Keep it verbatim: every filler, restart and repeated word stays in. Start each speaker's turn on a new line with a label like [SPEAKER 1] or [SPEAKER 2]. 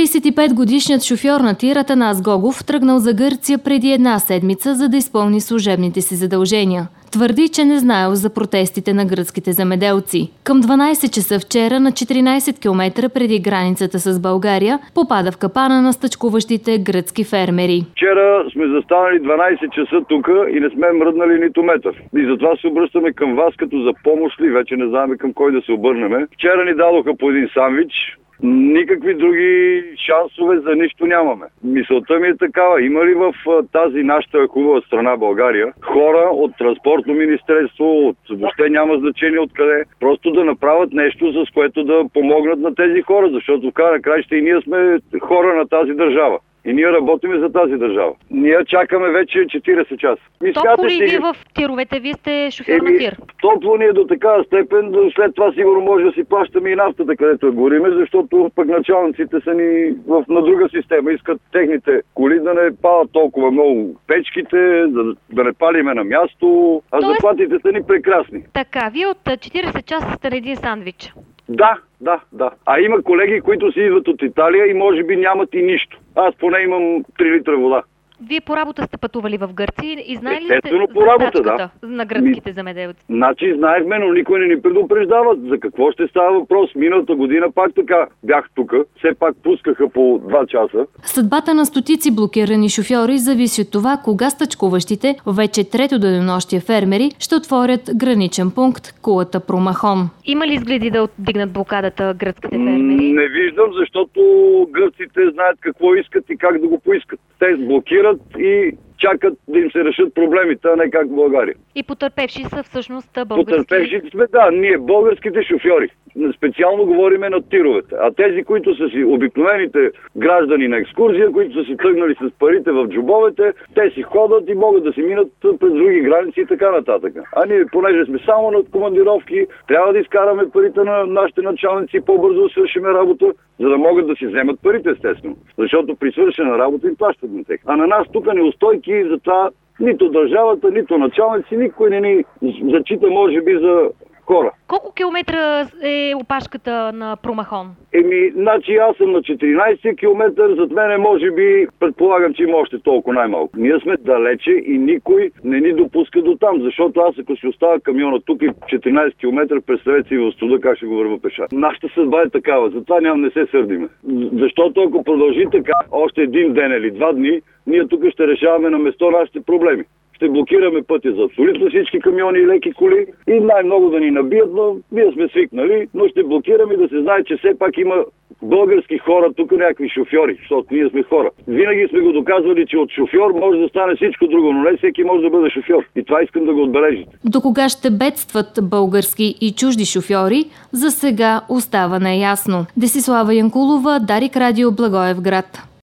[SPEAKER 1] тридесет и пет годишният шофьор на тир Атанас Гогов тръгнал за Гърция преди една седмица, за да изпълни служебните си задължения. Твърди, че не знаел за протестите на гръцките земеделци. Към дванайсет часа вчера, на четиринайсет километра преди границата с България, попада в капана на стачкуващите гръцки фермери.
[SPEAKER 2] Вчера сме застанали дванайсет часа тук и не сме мръднали нито метър. И затова се обръщаме към вас като за помощ ли, вече не знаем към кой да се обърнем. Вчера ни дадоха по един сандвич. Никакви други шансове за нищо нямаме. Мисълта ми е такава. Има ли в тази нашата хубава страна България хора от транспортно министерство, от въобще няма значение откъде, просто да направят нещо, с което да помогнат на тези хора, защото в края на краища и ние сме хора на тази държава. И ние работим за тази държава. Ние чакаме вече четирийсет часа.
[SPEAKER 3] Топло ли ви в тировете? Вие сте шофьор на тир.
[SPEAKER 2] Топло ни е до такава степен, след това сигурно може да си плащаме и нафтата, където я гориме, защото пък началниците са ни в, на друга система. Искат техните коли да не палят толкова много печките, да, да не палиме на място, а Тоест... заплатите са ни прекрасни.
[SPEAKER 3] Така, вие от четирийсет часа сте на един сандвич.
[SPEAKER 2] Да, да, да. А има колеги, които си идват от Италия и може би нямат и нищо. Аз поне имам три литра вода.
[SPEAKER 3] Вие по работа сте пътували в Гърция и знаели ли сте
[SPEAKER 2] по
[SPEAKER 3] за
[SPEAKER 2] работа,
[SPEAKER 3] стачката
[SPEAKER 2] да.
[SPEAKER 3] на гръцките земеделци?
[SPEAKER 2] Значи знаехме, но никой не ни предупреждават. За какво ще става въпрос? Миналата година пак така бях тук. Все пак пускаха по два часа.
[SPEAKER 1] Съдбата на стотици блокирани шофьори зависи от това кога стачкуващите, вече трето денонощие фермери, ще отворят граничен пункт Кулата Промахон.
[SPEAKER 3] Има ли изгледи да отдигнат блокадата гръцките фермери?
[SPEAKER 2] Не виждам, защото гърците знаят какво искат и как да го поискат. Те блокират и чакат да им се решат проблемите, а не как в България.
[SPEAKER 3] И потърпевши са всъщност български...
[SPEAKER 2] Потърпевши сме, да, ние българските шофьори. Специално говориме на тировете. А тези, които са си обикновените граждани на екскурзия, които са си тръгнали с парите в джобовете, те си ходят и могат да си минат през други граници и така нататък. А ние, понеже сме само на командировки, трябва да изкараме парите на нашите началници и по-бързо да свършим работа, за да могат да си вземат парите, естествено. Защото при свършена работа им плащат на тях. А на нас тук неустойки, затова нито държавата, нито началници, никой не ни зачита, може би, за хора.
[SPEAKER 3] Колко километра е опашката на Промахон?
[SPEAKER 2] Еми, значи аз съм на четиринайсет километра, зад мене може би, предполагам, че има още толкова най-малко. Ние сме далече и никой не ни допуска до там, защото аз ако си оставя камиона тук и четиринайсет километра, представете си в студа как ще го върва пеша. Нашата съдба е такава, затова няма не се сърдиме. Защото ако продължи така още един ден или два дни, ние тук ще решаваме на место нашите проблеми. Ще блокираме пътя за абсолютно всички камиони и леки коли и най-много да ни набият, но ние сме свикнали, но ще блокираме да се знае, че все пак има български хора, тук някакви шофьори, защото ние сме хора. Винаги сме го доказвали, че от шофьор може да стане всичко друго, но не всеки може да бъде шофьор. И това искам да го отбележите.
[SPEAKER 1] До кога ще бедстват български и чужди шофьори, за сега остава неясно. Десислава Янкулова, Дарик Радио, Благоевград.